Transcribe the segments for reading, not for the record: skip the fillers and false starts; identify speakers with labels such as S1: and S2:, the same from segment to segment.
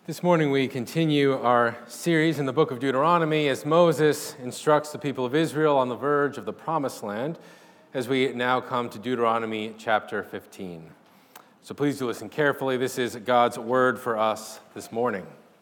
S1: This morning we continue our series in the book of Deuteronomy as Moses instructs the people of Israel on the verge of the Promised Land as we now come to Deuteronomy chapter 15. So please do listen carefully. This is God's word for us this morning.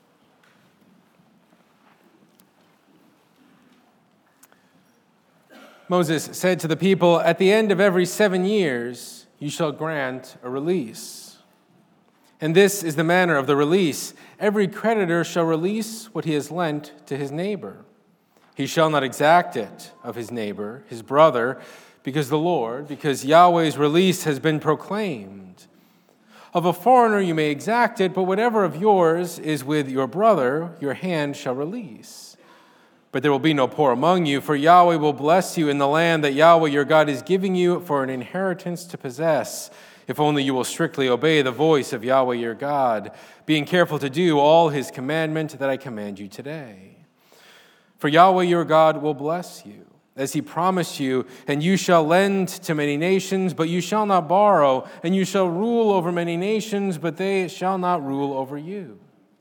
S1: Moses said to the people, "At the end of every 7 years you shall grant a release. And this is the manner of the release. Every creditor shall release what he has lent to his neighbor. He shall not exact it of his neighbor, his brother, because Yahweh's release has been proclaimed. Of a foreigner you may exact it, but whatever of yours is with your brother, your hand shall release. But there will be no poor among you, for Yahweh will bless you in the land that Yahweh your God is giving you for an inheritance to possess, if only you will strictly obey the voice of Yahweh your God, being careful to do all his commandment that I command you today. For Yahweh your God will bless you, as he promised you, and you shall lend to many nations, but you shall not borrow, and you shall rule over many nations, but they shall not rule over you.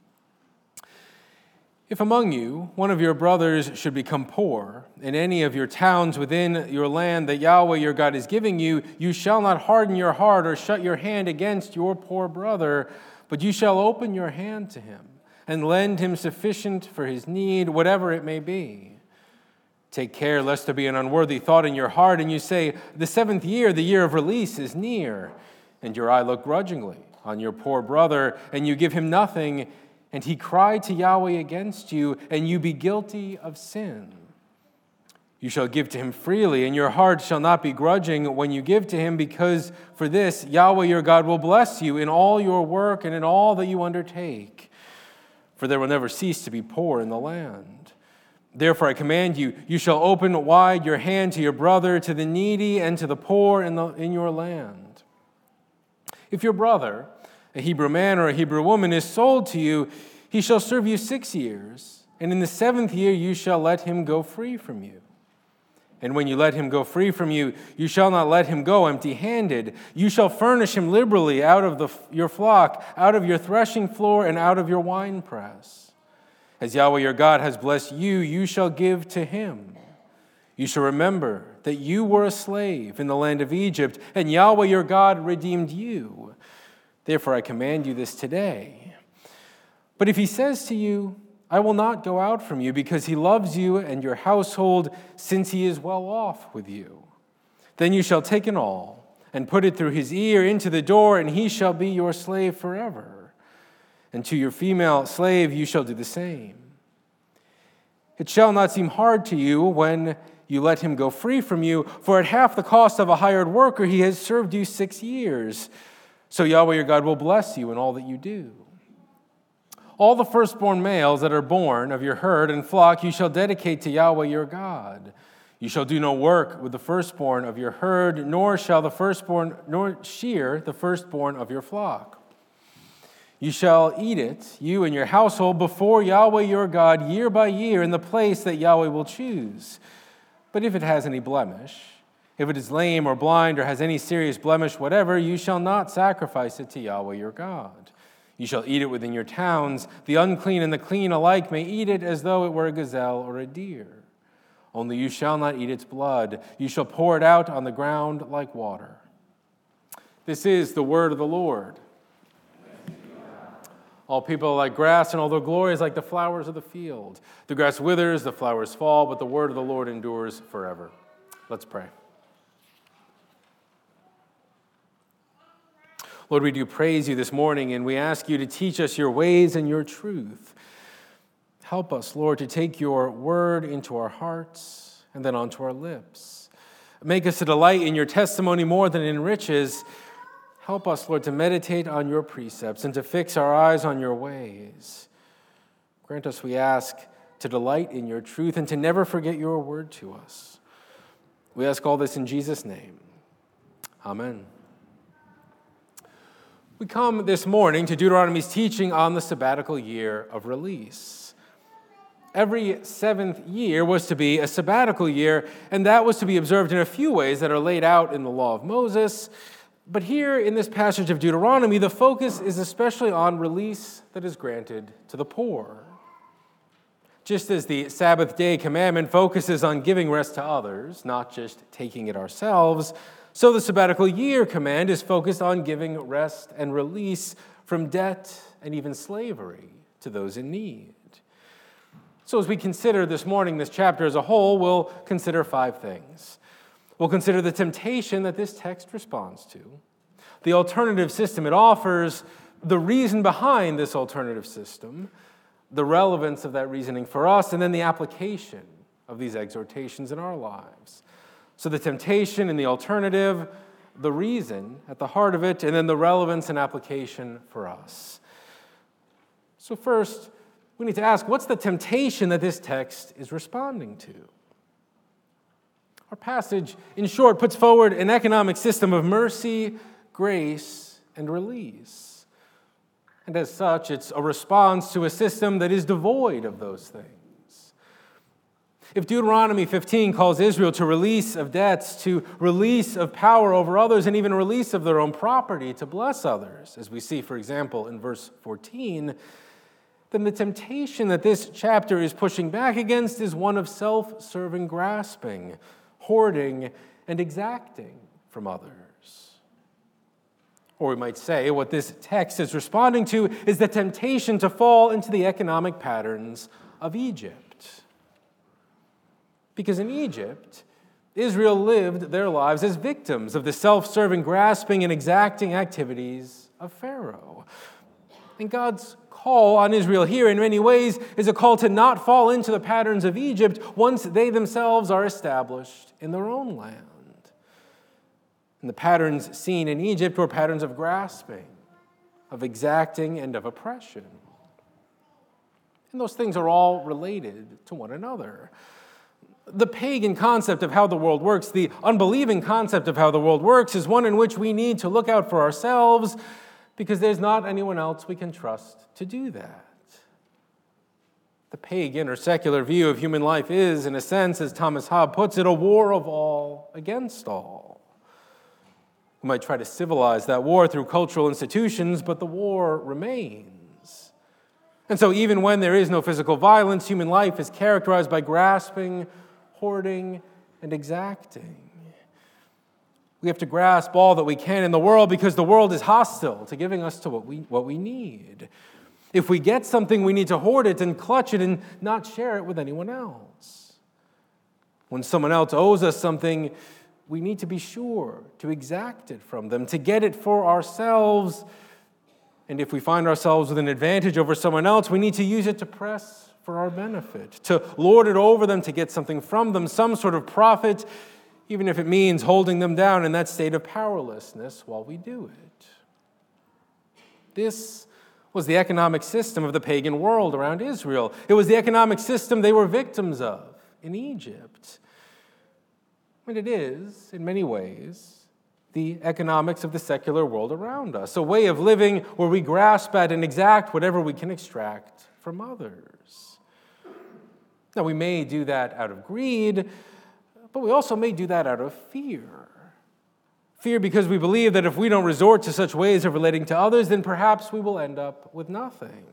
S1: If among you one of your brothers should become poor in any of your towns within your land that Yahweh your God is giving you, you shall not harden your heart or shut your hand against your poor brother, but you shall open your hand to him and lend him sufficient for his need, whatever it may be. Take care lest there be an unworthy thought in your heart, and you say, 'The 7th year, the year of release, is near,' and your eye look grudgingly on your poor brother, and you give him nothing, and he cry to Yahweh against you, and you be guilty of sin. You shall give to him freely, and your heart shall not be grudging when you give to him, because for this Yahweh your God will bless you in all your work and in all that you undertake. For there will never cease to be poor in the land. Therefore I command you, you shall open wide your hand to your brother, to the needy, and to the poor in your land. If your brother, a Hebrew man or a Hebrew woman, is sold to you, he shall serve you 6 years, and in the 7th year you shall let him go free from you. And when you let him go free from you, you shall not let him go empty-handed. You shall furnish him liberally out of your flock, out of your threshing floor, and out of your winepress. As Yahweh your God has blessed you, you shall give to him. You shall remember that you were a slave in the land of Egypt, and Yahweh your God redeemed you. Therefore I command you this today. But if he says to you, 'I will not go out from you,' because he loves you and your household, since he is well off with you, then you shall take an awl and put it through his ear into the door, and he shall be your slave forever. And to your female slave you shall do the same. It shall not seem hard to you when you let him go free from you, for at half the cost of a hired worker he has served you 6 years. So Yahweh your God will bless you in all that you do. All the firstborn males that are born of your herd and flock you shall dedicate to Yahweh your God. You shall do no work with the firstborn of your herd, nor shear the firstborn of your flock. You shall eat it, you and your household, before Yahweh your God, year by year, in the place that Yahweh will choose. But if it has any blemish, if it is lame or blind or has any serious blemish whatever, you shall not sacrifice it to Yahweh your God. You shall eat it within your towns. The unclean and the clean alike may eat it as though it were a gazelle or a deer. Only you shall not eat its blood. You shall pour it out on the ground like water." This is the word of the Lord. All people are like grass, and all their glory is like the flowers of the field. The grass withers, the flowers fall, but the word of the Lord endures forever. Let's pray. Lord, we do praise you this morning, and we ask you to teach us your ways and your truth. Help us, Lord, to take your word into our hearts and then onto our lips. Make us to delight in your testimony more than in riches. Help us, Lord, to meditate on your precepts and to fix our eyes on your ways. Grant us, we ask, to delight in your truth and to never forget your word to us. We ask all this in Jesus' name. Amen. We come this morning to Deuteronomy's teaching on the sabbatical year of release. Every 7th year was to be a sabbatical year, and that was to be observed in a few ways that are laid out in the law of Moses. But here in this passage of Deuteronomy, the focus is especially on release that is granted to the poor. Just as the Sabbath day commandment focuses on giving rest to others, not just taking it ourselves, so the sabbatical year command is focused on giving rest and release from debt and even slavery to those in need. So as we consider this morning this chapter as a whole, we'll consider 5 things. We'll consider the temptation that this text responds to, the alternative system it offers, the reason behind this alternative system, the relevance of that reasoning for us, and then the application of these exhortations in our lives. So the temptation and the alternative, the reason at the heart of it, and then the relevance and application for us. So first, we need to ask, what's the temptation that this text is responding to? Our passage, in short, puts forward an economic system of mercy, grace, and release. And as such, it's a response to a system that is devoid of those things. If Deuteronomy 15 calls Israel to release of debts, to release of power over others, and even release of their own property to bless others, as we see, for example, in verse 14, then the temptation that this chapter is pushing back against is one of self-serving grasping, hoarding, and exacting from others. Or we might say what this text is responding to is the temptation to fall into the economic patterns of Egypt. Because in Egypt, Israel lived their lives as victims of the self-serving, grasping, and exacting activities of Pharaoh. And God's call on Israel here, in many ways, is a call to not fall into the patterns of Egypt once they themselves are established in their own land. And the patterns seen in Egypt were patterns of grasping, of exacting, and of oppression. And those things are all related to one another. The pagan concept of how the world works, the unbelieving concept of how the world works, is one in which we need to look out for ourselves because there's not anyone else we can trust to do that. The pagan or secular view of human life is, in a sense, as Thomas Hobbes puts it, a war of all against all. We might try to civilize that war through cultural institutions, but the war remains. And so even when there is no physical violence, human life is characterized by grasping, hoarding, and exacting. We have to grasp all that we can in the world because the world is hostile to giving us to what we need. If we get something, we need to hoard it and clutch it and not share it with anyone else. When someone else owes us something, we need to be sure to exact it from them, to get it for ourselves. And if we find ourselves with an advantage over someone else, we need to use it to press for our benefit, to lord it over them, to get something from them, some sort of profit, even if it means holding them down in that state of powerlessness while we do it. This was the economic system of the pagan world around Israel. It was the economic system they were victims of in Egypt. And it is, in many ways, the economics of the secular world around us, a way of living where we grasp at and exact whatever we can extract from others. Now, we may do that out of greed, but we also may do that out of fear. Fear because we believe that if we don't resort to such ways of relating to others, then perhaps we will end up with nothing.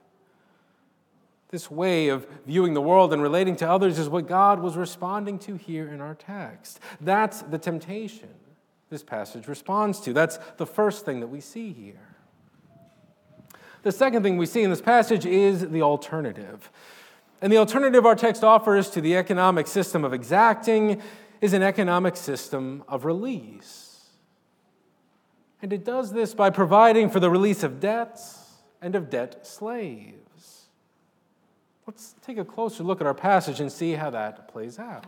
S1: This way of viewing the world and relating to others is what God was responding to here in our text. That's the temptation this passage responds to. That's the first thing that we see here. The second thing we see in this passage is the alternative. And the alternative our text offers to the economic system of exacting is an economic system of release. And it does this by providing for the release of debts and of debt slaves. Let's take a closer look at our passage and see how that plays out.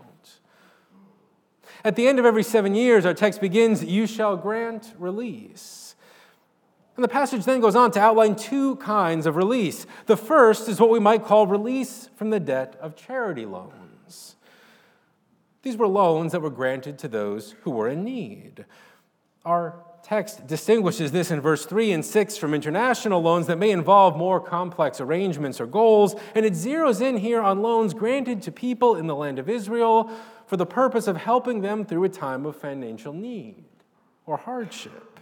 S1: At the end of every 7 years, our text begins, "You shall grant release." And the passage then goes on to outline 2 kinds of release. The first is what we might call release from the debt of charity loans. These were loans that were granted to those who were in need. Our text distinguishes this in verse 3 and 6 from international loans that may involve more complex arrangements or goals, and it zeroes in here on loans granted to people in the land of Israel for the purpose of helping them through a time of financial need or hardship.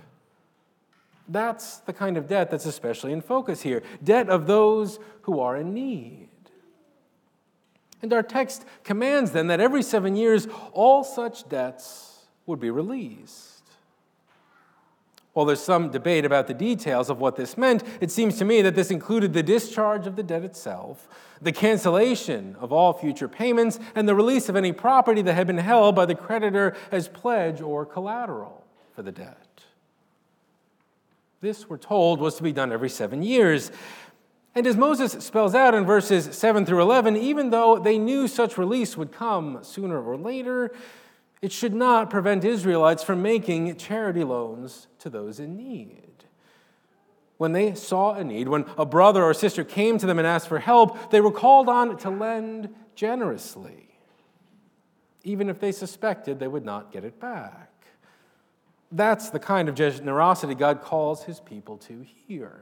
S1: That's the kind of debt that's especially in focus here. Debt of those who are in need. And our text commands then that every 7 years all such debts would be released. While there's some debate about the details of what this meant, it seems to me that this included the discharge of the debt itself, the cancellation of all future payments, and the release of any property that had been held by the creditor as pledge or collateral for the debt. This, we're told, was to be done every 7 years. And as Moses spells out in verses 7 through 11, even though they knew such release would come sooner or later, it should not prevent Israelites from making charity loans to those in need. When they saw a need, when a brother or sister came to them and asked for help, they were called on to lend generously, even if they suspected they would not get it back. That's the kind of generosity God calls his people to here.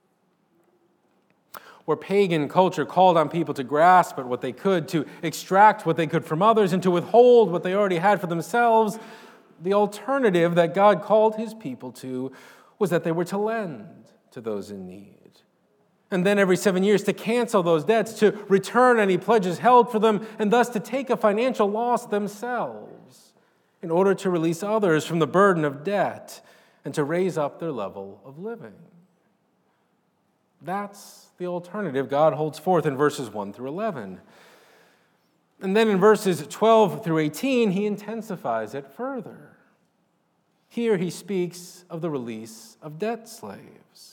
S1: Where pagan culture called on people to grasp at what they could, to extract what they could from others, and to withhold what they already had for themselves, the alternative that God called his people to was that they were to lend to those in need. And then every 7 years to cancel those debts, to return any pledges held for them, and thus to take a financial loss themselves in order to release others from the burden of debt and to raise up their level of living. That's the alternative God holds forth in verses 1 through 11. And then in verses 12 through 18, he intensifies it further. Here he speaks of the release of debt slaves.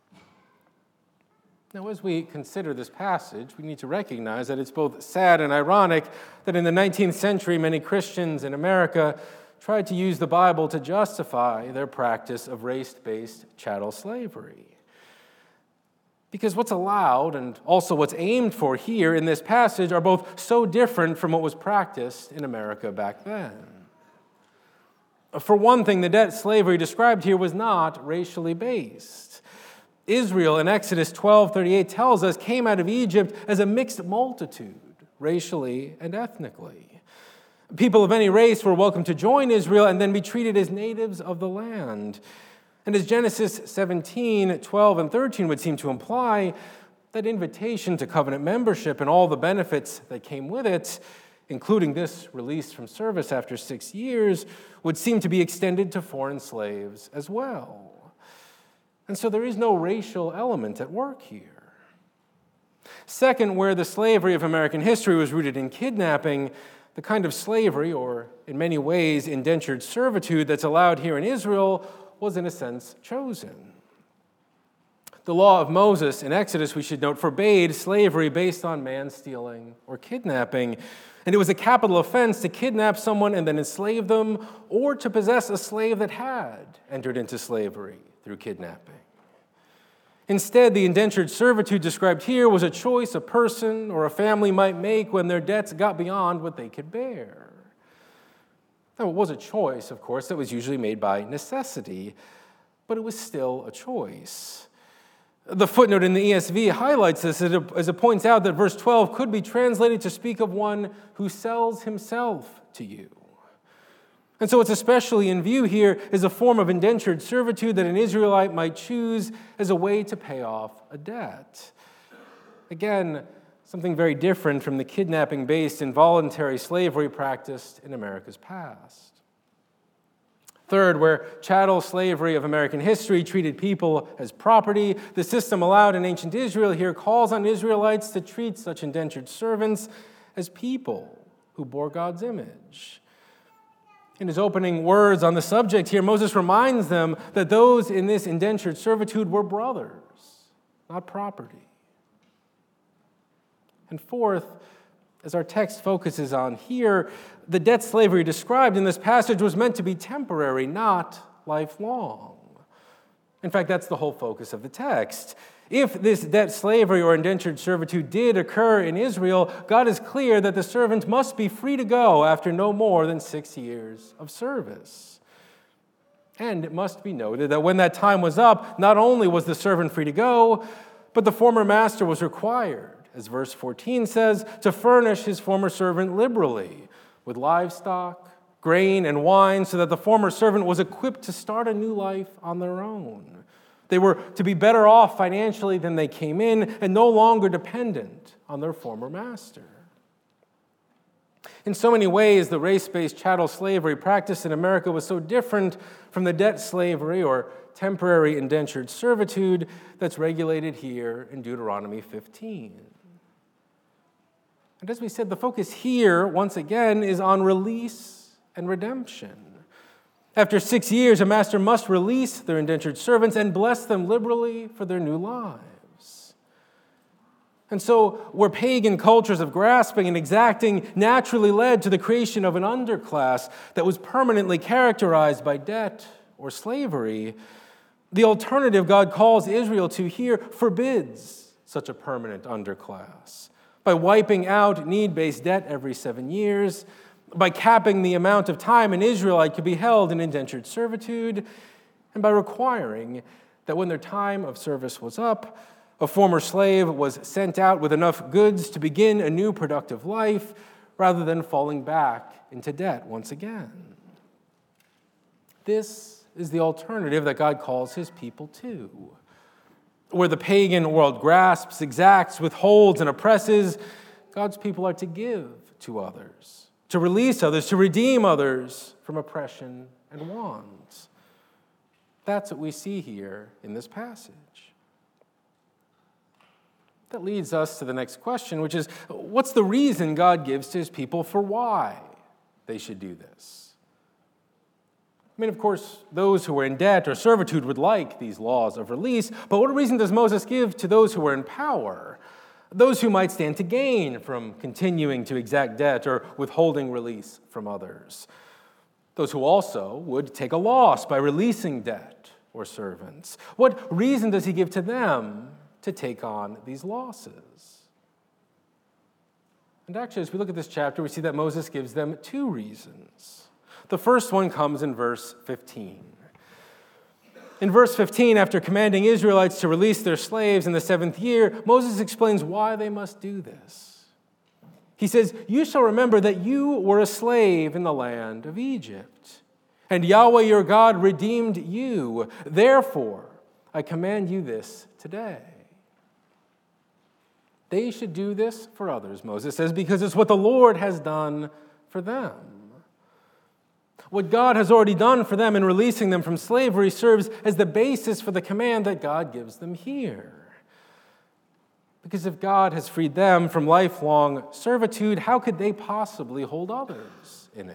S1: Now, as we consider this passage, we need to recognize that it's both sad and ironic that in the 19th century, many Christians in America tried to use the Bible to justify their practice of race-based chattel slavery. Because what's allowed and also what's aimed for here in this passage are both so different from what was practiced in America back then. For one thing, the debt slavery described here was not racially based. Israel in Exodus 12:38 tells us came out of Egypt as a mixed multitude, racially and ethnically. People of any race were welcome to join Israel and then be treated as natives of the land. And as Genesis 17:12 and 13 would seem to imply, that invitation to covenant membership and all the benefits that came with it, including this release from service after 6 years, would seem to be extended to foreign slaves as well. And so there is no racial element at work here. Second, where the slavery of American history was rooted in kidnapping, the kind of slavery, or in many ways indentured servitude, that's allowed here in Israel was in a sense chosen. The law of Moses in Exodus, we should note, forbade slavery based on man stealing or kidnapping. And it was a capital offense to kidnap someone and then enslave them, or to possess a slave that had entered into slavery through kidnapping. Instead, the indentured servitude described here was a choice a person or a family might make when their debts got beyond what they could bear. Now, it was a choice, of course, that was usually made by necessity, but it was still a choice. The footnote in the ESV highlights this as it points out that verse 12 could be translated to speak of one who sells himself to you. And so what's especially in view here is a form of indentured servitude that an Israelite might choose as a way to pay off a debt. Again, something very different from the kidnapping-based involuntary slavery practiced in America's past. Third, where chattel slavery of American history treated people as property, the system allowed in ancient Israel here calls on Israelites to treat such indentured servants as people who bore God's image. In his opening words on the subject here, Moses reminds them that those in this indentured servitude were brothers, not property. And fourth, as our text focuses on here, the debt slavery described in this passage was meant to be temporary, not lifelong. In fact, that's the whole focus of the text. If this debt slavery or indentured servitude did occur in Israel, God is clear that the servant must be free to go after no more than 6 years of service. And it must be noted that when that time was up, not only was the servant free to go, but the former master was required, as verse 14 says, to furnish his former servant liberally with livestock, grain, and wine, so that the former servant was equipped to start a new life on their own, They were to be better off financially than they came in and no longer dependent on their former master. In so many ways, the race-based chattel slavery practiced in America was so different from the debt slavery or temporary indentured servitude that's regulated here in Deuteronomy 15. And as we said, the focus here, once again, is on release and redemption. After 6 years, a master must release their indentured servants and bless them liberally for their new lives. And so, where pagan cultures of grasping and exacting naturally led to the creation of an underclass that was permanently characterized by debt or slavery, the alternative God calls Israel to here forbids such a permanent underclass by wiping out need-based debt every 7 years, by capping the amount of time an Israelite could be held in indentured servitude, and by requiring that when their time of service was up, a former slave was sent out with enough goods to begin a new productive life rather than falling back into debt once again. This is the alternative that God calls his people to. Where the pagan world grasps, exacts, withholds, and oppresses, God's people are to give to others, to release others, to redeem others from oppression and want. That's what we see here in this passage. That leads us to the next question, which is, what's the reason God gives to his people for why they should do this? I mean, of course, those who are in debt or servitude would like these laws of release, but what reason does Moses give to those who are in power, those who might stand to gain from continuing to exact debt or withholding release from others, those who also would take a loss by releasing debt or servants? What reason does he give to them to take on these losses? And actually, as we look at this chapter, we see that Moses gives them two reasons. The first one comes in verse 15. In verse 15, after commanding Israelites to release their slaves in the 7th year, Moses explains why they must do this. He says, "You shall remember that you were a slave in the land of Egypt, and Yahweh your God redeemed you. Therefore, I command you this today." They should do this for others, Moses says, because it's what the Lord has done for them. What God has already done for them in releasing them from slavery serves as the basis for the command that God gives them here. Because if God has freed them from lifelong servitude, how could they possibly hold others in it?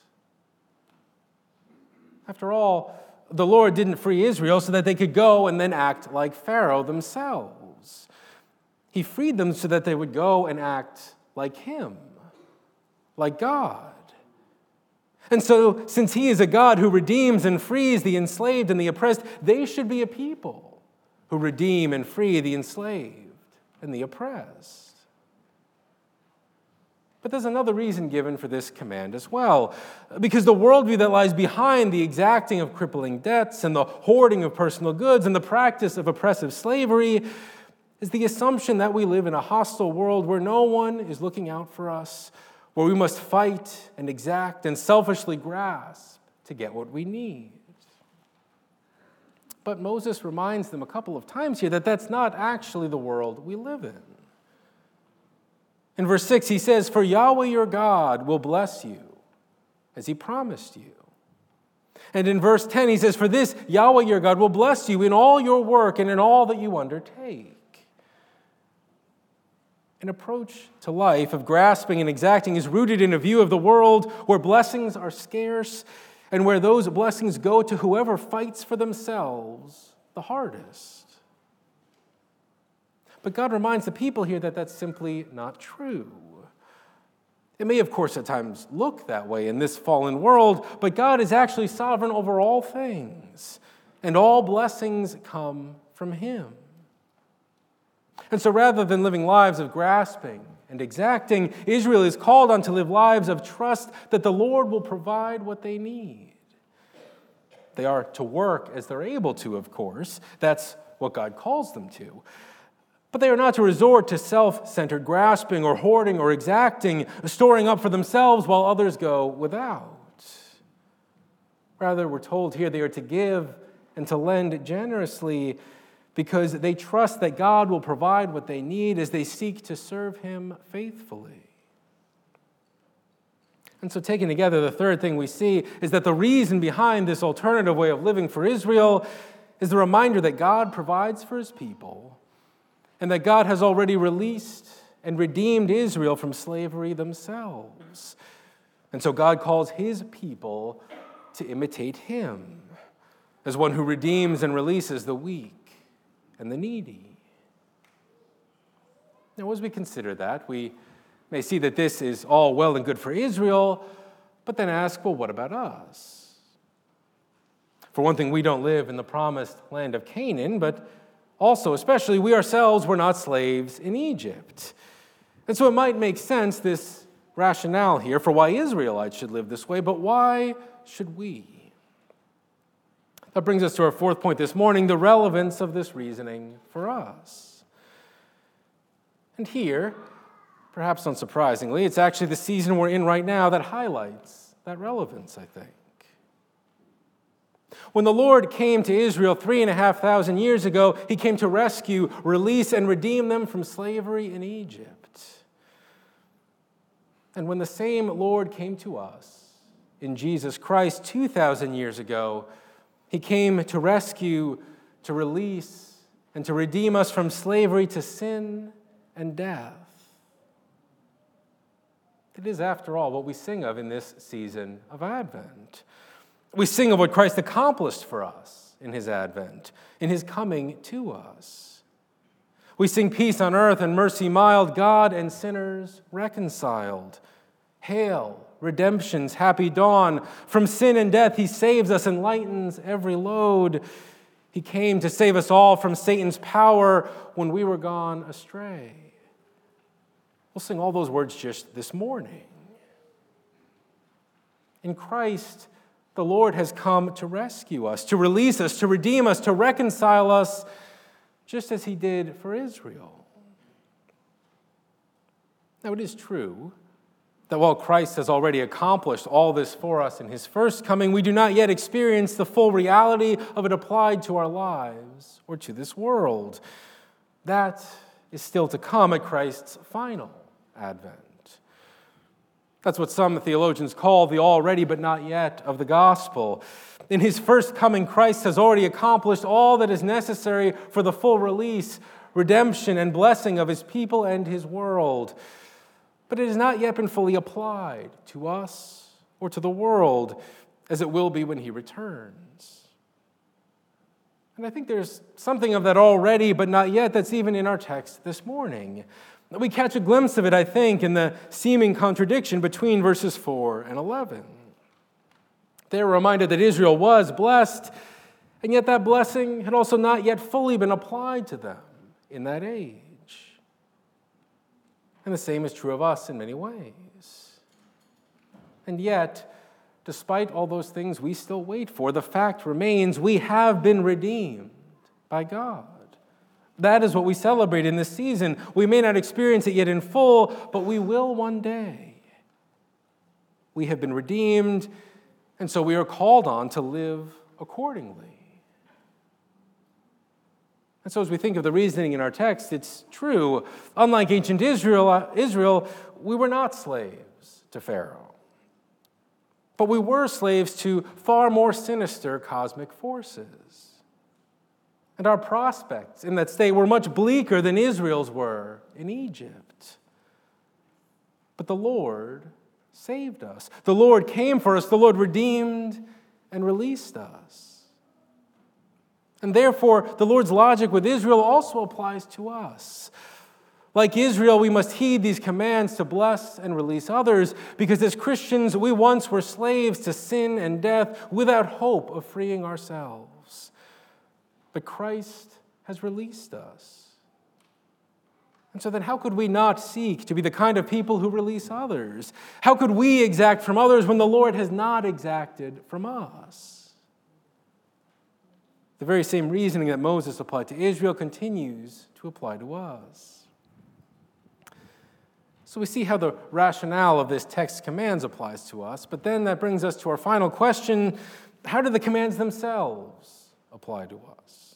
S1: After all, the Lord didn't free Israel so that they could go and then act like Pharaoh themselves. He freed them so that they would go and act like him, like God. And so, since he is a God who redeems and frees the enslaved and the oppressed, they should be a people who redeem and free the enslaved and the oppressed. But there's another reason given for this command as well, because the worldview that lies behind the exacting of crippling debts and the hoarding of personal goods and the practice of oppressive slavery is the assumption that we live in a hostile world where no one is looking out for us, where we must fight and exact and selfishly grasp to get what we need. But Moses reminds them a couple of times here that that's not actually the world we live in. In verse 6, he says, "For Yahweh your God will bless you, as he promised you." And in verse 10, he says, "For this Yahweh your God will bless you in all your work and in all that you undertake." An approach to life of grasping and exacting is rooted in a view of the world where blessings are scarce and where those blessings go to whoever fights for themselves the hardest. But God reminds the people here that that's simply not true. It may, of course, at times look that way in this fallen world, but God is actually sovereign over all things, and all blessings come from him. And so rather than living lives of grasping and exacting, Israel is called on to live lives of trust that the Lord will provide what they need. They are to work as they're able to, of course. That's what God calls them to. But they are not to resort to self-centered grasping or hoarding or exacting, storing up for themselves while others go without. Rather, we're told here they are to give and to lend generously because they trust that God will provide what they need as they seek to serve him faithfully. And so taken together, the third thing we see is that the reason behind this alternative way of living for Israel is the reminder that God provides for his people and that God has already released and redeemed Israel from slavery themselves. And so God calls his people to imitate him as one who redeems and releases the weak and the needy. Now, as we consider that, we may see that this is all well and good for Israel, but then ask, well, what about us? For one thing, we don't live in the promised land of Canaan, but also, especially, we ourselves were not slaves in Egypt. And so it might make sense, this rationale here, for why Israelites should live this way, but why should we? That brings us to our fourth point this morning, the relevance of this reasoning for us. And here, perhaps unsurprisingly, it's actually the season we're in right now that highlights that relevance, I think. When the Lord came to Israel 3,500 years ago, he came to rescue, release, and redeem them from slavery in Egypt. And when the same Lord came to us in Jesus Christ 2,000 years ago, he came to rescue, to release, and to redeem us from slavery to sin and death. It is, after all, what we sing of in this season of Advent. We sing of what Christ accomplished for us in his advent, in his coming to us. We sing peace on earth and mercy mild, God and sinners reconciled. Hail, redemption's happy dawn. From sin and death he saves us and lightens every load. He came to save us all from Satan's power when we were gone astray. We'll sing all those words just this morning. In Christ, the Lord has come to rescue us, to release us, to redeem us, to reconcile us, just as he did for Israel. Now, it is true that while Christ has already accomplished all this for us in his first coming, we do not yet experience the full reality of it applied to our lives or to this world. That is still to come at Christ's final advent. That's what some theologians call the already but not yet of the gospel. In his first coming, Christ has already accomplished all that is necessary for the full release, redemption, and blessing of his people and his world. But it has not yet been fully applied to us or to the world, as it will be when he returns. And I think there's something of that already but not yet that's even in our text this morning. We catch a glimpse of it, I think, in the seeming contradiction between verses 4 and 11. They're reminded that Israel was blessed, and yet that blessing had also not yet fully been applied to them in that age. And the same is true of us in many ways. And yet, despite all those things we still wait for, the fact remains we have been redeemed by God. That is what we celebrate in this season. We may not experience it yet in full, but we will one day. We have been redeemed, and so we are called on to live accordingly. And so as we think of the reasoning in our text, it's true. Unlike ancient Israel, we were not slaves to Pharaoh. But we were slaves to far more sinister cosmic forces. And our prospects in that state were much bleaker than Israel's were in Egypt. But the Lord saved us. The Lord came for us. The Lord redeemed and released us. And therefore, the Lord's logic with Israel also applies to us. Like Israel, we must heed these commands to bless and release others, because as Christians, we once were slaves to sin and death without hope of freeing ourselves. But Christ has released us. And so then how could we not seek to be the kind of people who release others? How could we exact from others when the Lord has not exacted from us? The very same reasoning that Moses applied to Israel continues to apply to us. So we see how the rationale of this text's commands applies to us, but then that brings us to our final question: how do the commands themselves apply to us?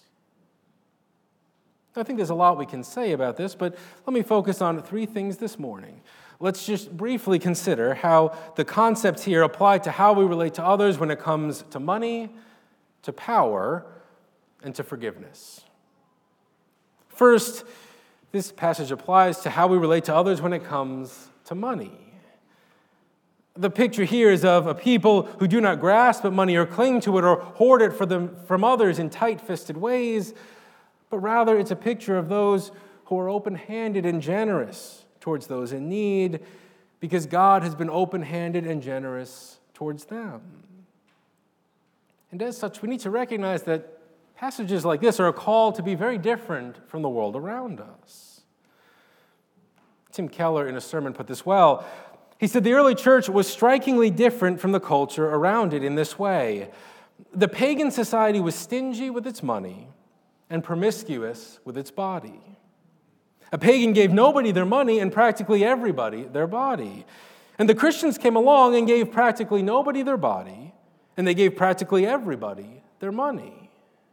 S1: I think there's a lot we can say about this, but let me focus on three things this morning. Let's just briefly consider how the concepts here apply to how we relate to others when it comes to money, to power, and to forgiveness. First, this passage applies to how we relate to others when it comes to money. The picture here is of a people who do not grasp at money or cling to it or hoard it from others in tight-fisted ways, but rather it's a picture of those who are open-handed and generous towards those in need because God has been open-handed and generous towards them. And as such, we need to recognize that passages like this are a call to be very different from the world around us. Tim Keller, in a sermon, put this well. He said, the early church was strikingly different from the culture around it in this way. The pagan society was stingy with its money and promiscuous with its body. A pagan gave nobody their money and practically everybody their body. And the Christians came along and gave practically nobody their body, and they gave practically everybody their money.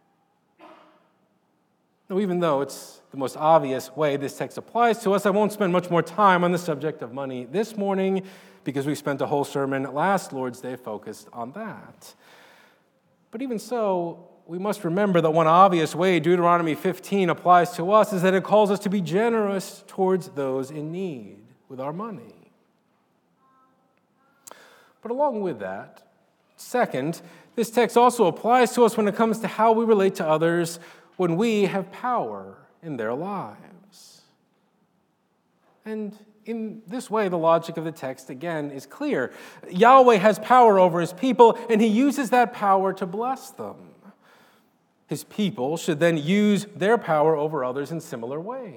S1: Now, even though it's the most obvious way this text applies to us, I won't spend much more time on the subject of money this morning because we spent a whole sermon last Lord's Day focused on that. But even so, we must remember that one obvious way Deuteronomy 15 applies to us is that it calls us to be generous towards those in need with our money. But along with that, second, this text also applies to us when it comes to how we relate to others when we have power in their lives. And in this way, the logic of the text, again, is clear. Yahweh has power over his people, and he uses that power to bless them. His people should then use their power over others in similar ways.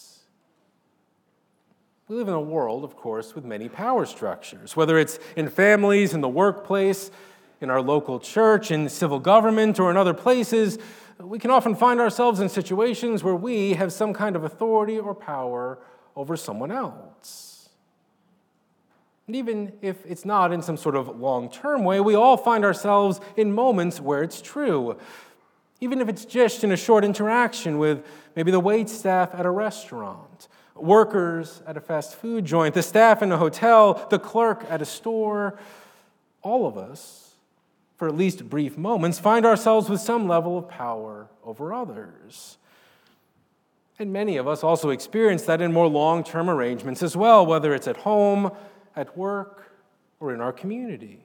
S1: We live in a world, of course, with many power structures, whether it's in families, in the workplace, in our local church, in civil government, or in other places. We can often find ourselves in situations where we have some kind of authority or power over someone else. And even if it's not in some sort of long-term way, we all find ourselves in moments where it's true. Even if it's just in a short interaction with maybe the waitstaff at a restaurant, workers at a fast food joint, the staff in a hotel, the clerk at a store, all of us, for at least brief moments, find ourselves with some level of power over others. And many of us also experience that in more long-term arrangements as well, whether it's at home, at work, or in our community.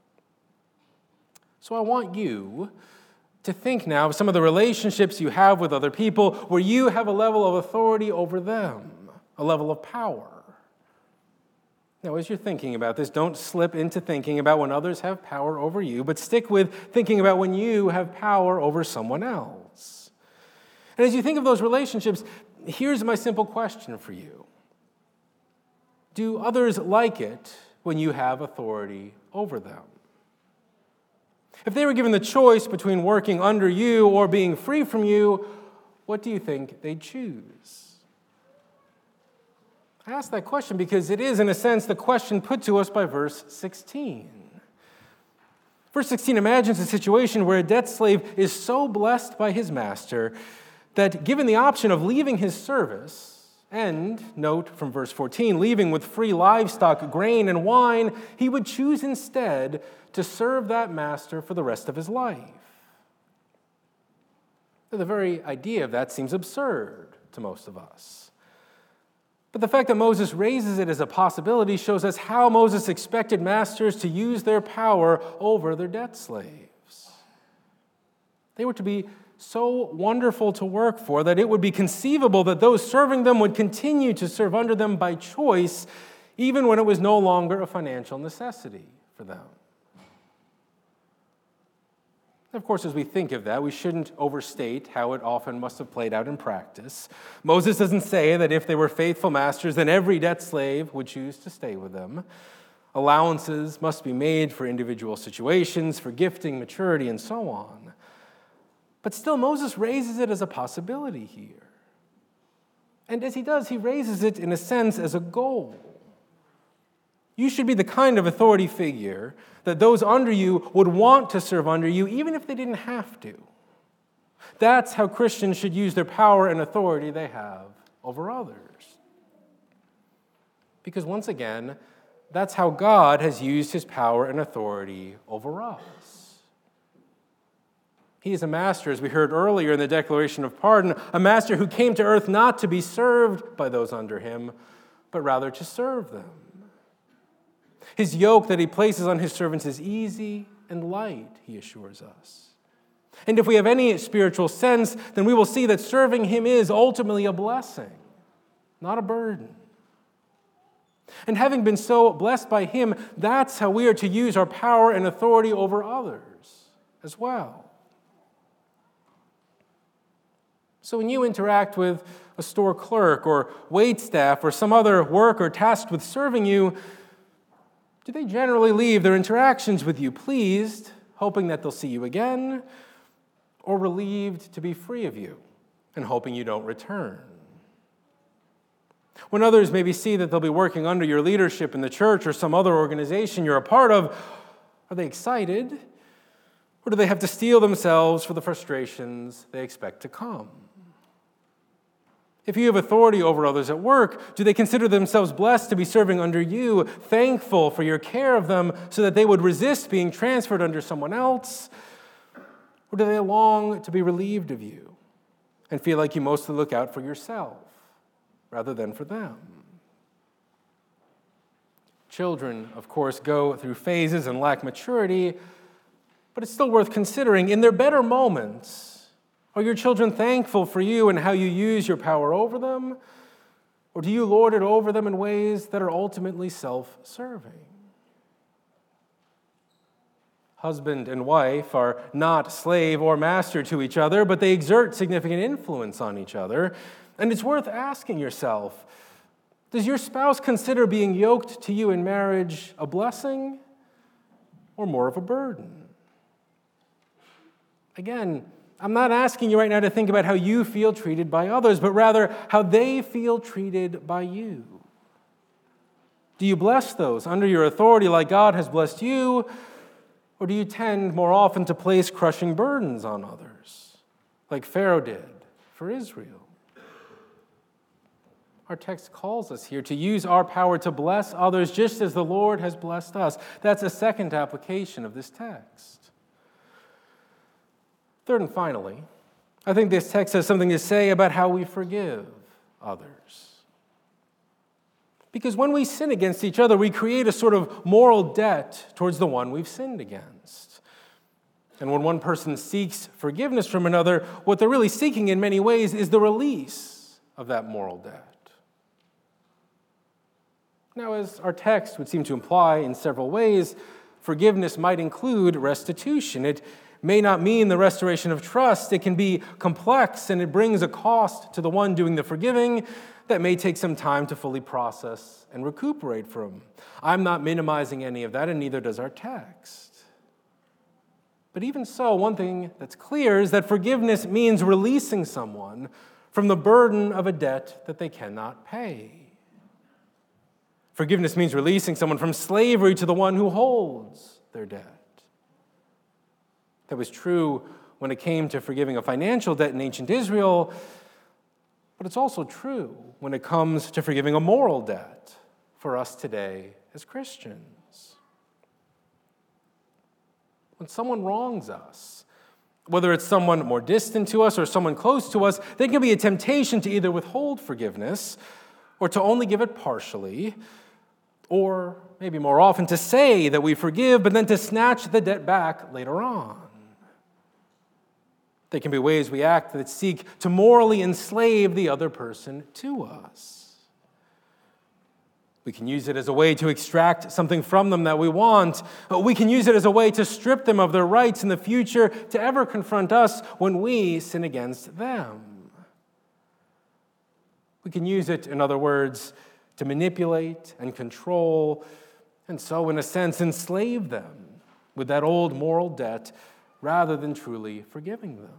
S1: So I want you to think now of some of the relationships you have with other people where you have a level of authority over them, a level of power. Now, as you're thinking about this, don't slip into thinking about when others have power over you, but stick with thinking about when you have power over someone else. And as you think of those relationships, here's my simple question for you. Do others like it when you have authority over them? If they were given the choice between working under you or being free from you, what do you think they'd choose? I ask that question because it is, in a sense, the question put to us by verse 16. Verse 16 imagines a situation where a debt slave is so blessed by his master that given the option of leaving his service, and, note from verse 14, leaving with free livestock, grain, and wine, he would choose instead to serve that master for the rest of his life. The very idea of that seems absurd to most of us. But the fact that Moses raises it as a possibility shows us how Moses expected masters to use their power over their debt slaves. They were to be so wonderful to work for that it would be conceivable that those serving them would continue to serve under them by choice, even when it was no longer a financial necessity for them. Of course, as we think of that, we shouldn't overstate how it often must have played out in practice. Moses doesn't say that if they were faithful masters, then every debt slave would choose to stay with them. Allowances must be made for individual situations, for gifting, maturity, and so on. But still, Moses raises it as a possibility here. And as he does, he raises it, in a sense, as a goal. You should be the kind of authority figure that those under you would want to serve under you, even if they didn't have to. That's how Christians should use their power and authority they have over others. Because once again, that's how God has used his power and authority over us. He is a master, as we heard earlier in the declaration of pardon, a master who came to earth not to be served by those under him, but rather to serve them. His yoke that he places on his servants is easy and light, he assures us. And if we have any spiritual sense, then we will see that serving him is ultimately a blessing, not a burden. And having been so blessed by him, that's how we are to use our power and authority over others as well. So when you interact with a store clerk or waitstaff or some other worker tasked with serving you, do they generally leave their interactions with you pleased, hoping that they'll see you again, or relieved to be free of you and hoping you don't return? When others maybe see that they'll be working under your leadership in the church or some other organization you're a part of, are they excited? Or do they have to steel themselves for the frustrations they expect to come? If you have authority over others at work, do they consider themselves blessed to be serving under you, thankful for your care of them so that they would resist being transferred under someone else? Or do they long to be relieved of you and feel like you mostly look out for yourself rather than for them? Children, of course, go through phases and lack maturity, but it's still worth considering. In their better moments, are your children thankful for you and how you use your power over them? Or do you lord it over them in ways that are ultimately self-serving? Husband and wife are not slave or master to each other, but they exert significant influence on each other. And it's worth asking yourself, does your spouse consider being yoked to you in marriage a blessing or more of a burden? Again, I'm not asking you right now to think about how you feel treated by others, but rather how they feel treated by you. Do you bless those under your authority like God has blessed you, or do you tend more often to place crushing burdens on others, like Pharaoh did for Israel? Our text calls us here to use our power to bless others just as the Lord has blessed us. That's a second application of this text. Third and finally, I think this text has something to say about how we forgive others. Because when we sin against each other, we create a sort of moral debt towards the one we've sinned against. And when one person seeks forgiveness from another, what they're really seeking in many ways is the release of that moral debt. Now, as our text would seem to imply in several ways, forgiveness might include restitution. It may not mean the restoration of trust. It can be complex, and it brings a cost to the one doing the forgiving that may take some time to fully process and recuperate from. I'm not minimizing any of that, and neither does our text. But even so, one thing that's clear is that forgiveness means releasing someone from the burden of a debt that they cannot pay. Forgiveness means releasing someone from slavery to the one who holds their debt. That was true when it came to forgiving a financial debt in ancient Israel, but it's also true when it comes to forgiving a moral debt for us today as Christians. When someone wrongs us, whether it's someone more distant to us or someone close to us, there can be a temptation to either withhold forgiveness or to only give it partially, or maybe more often to say that we forgive, but then to snatch the debt back later on. There can be ways we act that seek to morally enslave the other person to us. We can use it as a way to extract something from them that we want. We can use it as a way to strip them of their rights in the future to ever confront us when we sin against them. We can use it, in other words, to manipulate and control, and so, in a sense, enslave them with that old moral debt rather than truly forgiving them.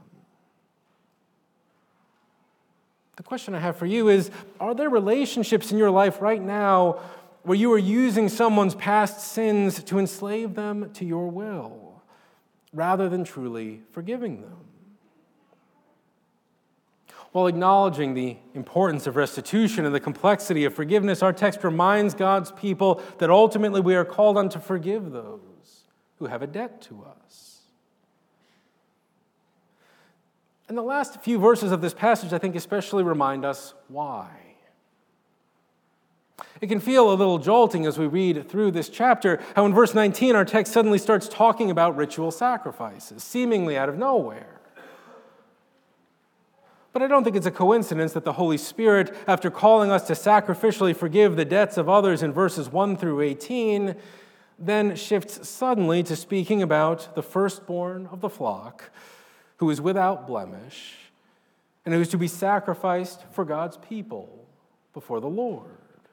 S1: The question I have for you is, are there relationships in your life right now where you are using someone's past sins to enslave them to your will rather than truly forgiving them? While acknowledging the importance of restitution and the complexity of forgiveness, our text reminds God's people that ultimately we are called on to forgive those who have a debt to us. And the last few verses of this passage, I think, especially remind us why. It can feel a little jolting as we read through this chapter, how in verse 19 our text suddenly starts talking about ritual sacrifices, seemingly out of nowhere. But I don't think it's a coincidence that the Holy Spirit, after calling us to sacrificially forgive the debts of others in verses 1 through 18, then shifts suddenly to speaking about the firstborn of the flock, who is without blemish, and who is to be sacrificed for God's people before the Lord.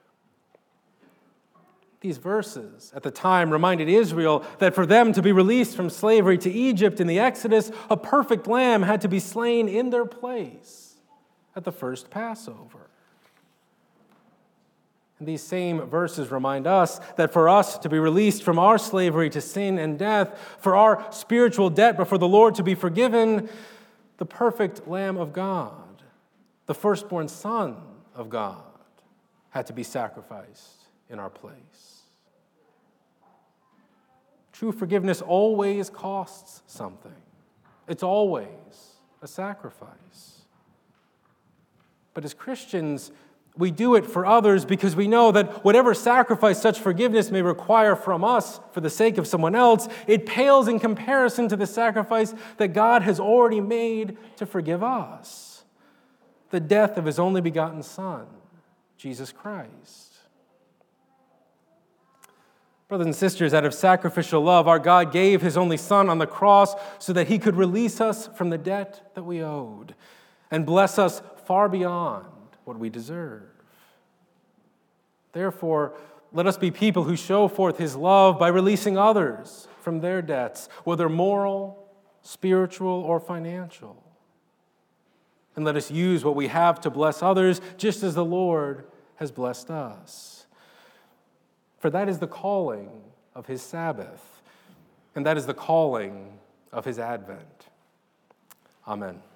S1: These verses at the time reminded Israel that for them to be released from slavery to Egypt in the Exodus, a perfect lamb had to be slain in their place at the first Passover. And these same verses remind us that for us to be released from our slavery to sin and death, for our spiritual debt before the Lord to be forgiven, the perfect Lamb of God, the firstborn Son of God, had to be sacrificed in our place. True forgiveness always costs something. It's always a sacrifice. But as Christians, we do it for others because we know that whatever sacrifice such forgiveness may require from us for the sake of someone else, it pales in comparison to the sacrifice that God has already made to forgive us. The death of his only begotten Son, Jesus Christ. Brothers and sisters, out of sacrificial love, our God gave his only Son on the cross so that he could release us from the debt that we owed and bless us far beyond what we deserve. Therefore, let us be people who show forth his love by releasing others from their debts, whether moral, spiritual, or financial. And let us use what we have to bless others, just as the Lord has blessed us. For that is the calling of his Sabbath, and that is the calling of his advent. Amen.